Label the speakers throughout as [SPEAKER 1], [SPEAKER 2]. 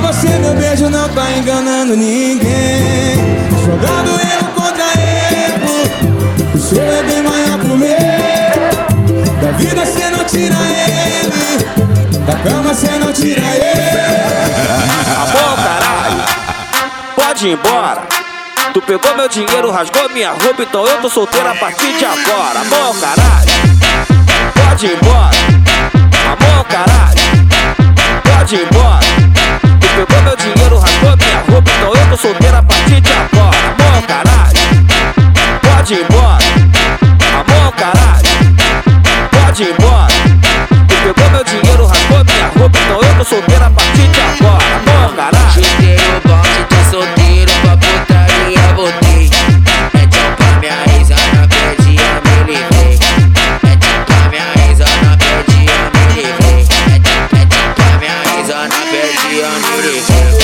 [SPEAKER 1] você, meu beijo não tá enganando ninguém. Jogando erro contra erro, o seu é bem maior pro meu. Da vida cê não tira ele, da cama cê não tira ele.
[SPEAKER 2] Tá bom, caralho, pode ir embora. Tu pegou meu dinheiro, rasgou minha roupa, então eu tô solteiro a partir de agora. Bom, caralho, pode ir embora. Tá bom, caralho, pode ir embora. Tu pegou meu dinheiro, rasgou minha roupa, então eu tô solteiro a partir de agora. Bom, caralho, pode ir embora. Tá bom, caralho, pode ir embora. Tu pegou meu dinheiro, rasgou minha roupa, então eu tô solteiro a partir de agora. Bom, caralho.
[SPEAKER 3] Chutei o balde, tô solteiro pra putaria, voltei. É tchau pra minha ex, na pedinha me livrei. É tchau pra minha ex, na pedinha me livrei. É tchau pra minha ex, na pedinha me livrei.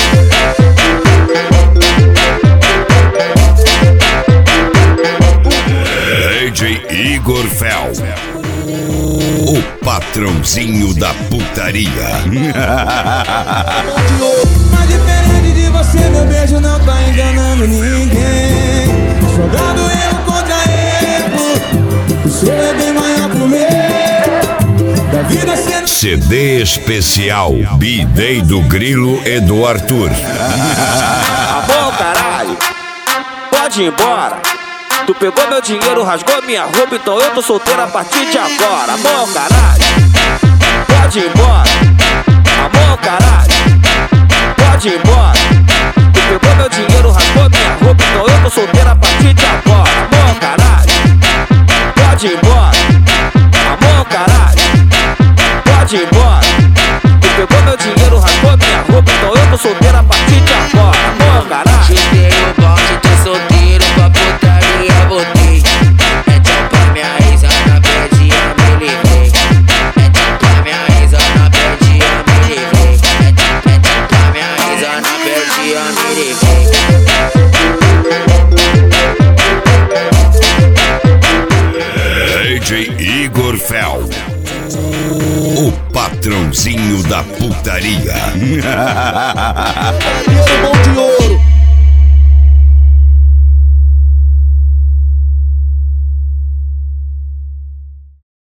[SPEAKER 4] DJ Igor Fel, o patrãozinho da putaria.
[SPEAKER 1] Mas diferente de você, meu beijo não tá enganando ninguém. Jogando erro contra erro, o seu é bem maior pro meu. Da vida cê não...
[SPEAKER 4] CD especial B-Day do Grilo e do Arthur.
[SPEAKER 2] Tá bom, caralho, pode ir embora. Tu pegou meu dinheiro, rasgou minha roupa, então eu tô solteiro a partir de agora. Bom, caralho, pode ir embora. Tá bom, caralho, pode ir embora. Tu pegou meu dinheiro, rasgou minha roupa, então eu tô solteiro a partir de agora. Bom, caralho, pode ir embora. Tá bom, caralho, pode ir embora. Tu pegou meu dinheiro, rasgou minha roupa, então eu tô solteiro a partir de agora. Bom, caralho.
[SPEAKER 3] Chutei o balde, tô solteiro pra putaria, voltei. É tchau pra minha ex, na pedinha me livrei. É tchau pra minha ex, na pedinha me livrei. É tchau pra minha ex, na pedinha me livrei.
[SPEAKER 4] DJ Igor Fel, o patrãozinho da putaria.
[SPEAKER 1] Mão de ouro.